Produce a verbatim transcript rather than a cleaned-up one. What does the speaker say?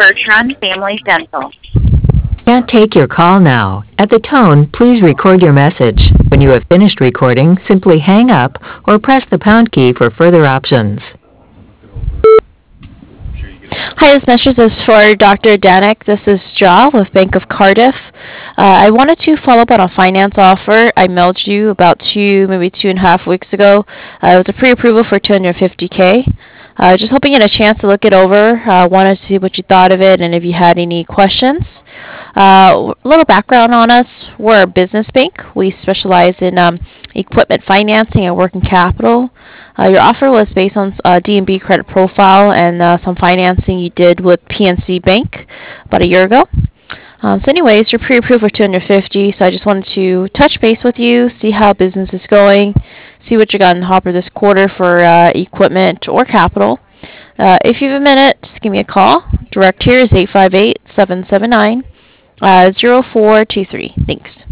Bertrand Family Dental. Can't take your call now. At the tone, please record your message. When you have finished recording, simply hang up or press the pound key for further options. Hi, this message is for Doctor Danik. This is Ja with Bank of Cardiff. Uh, I wanted to follow up on a finance offer I mailed you about two, maybe two and a half weeks ago. Uh, it was a pre-approval for two hundred fifty K. Uh, just hoping you had a chance to look it over. Uh, wanted to see what you thought of it and if you had any questions. Uh, a little background on us. We're a business bank. We specialize in um, equipment financing and working capital. Uh, your offer was based on uh, D and B credit profile and uh, some financing you did with P N C Bank about a year ago. Um, so anyways, you're pre-approved for two hundred fifty, so I just wanted to touch base with you, see how business is going, see what you got in the hopper this quarter for uh, equipment or capital. Uh, if you have a minute, just give me a call. Direct here is eight five eight, seven seven nine, zero four two three. Thanks.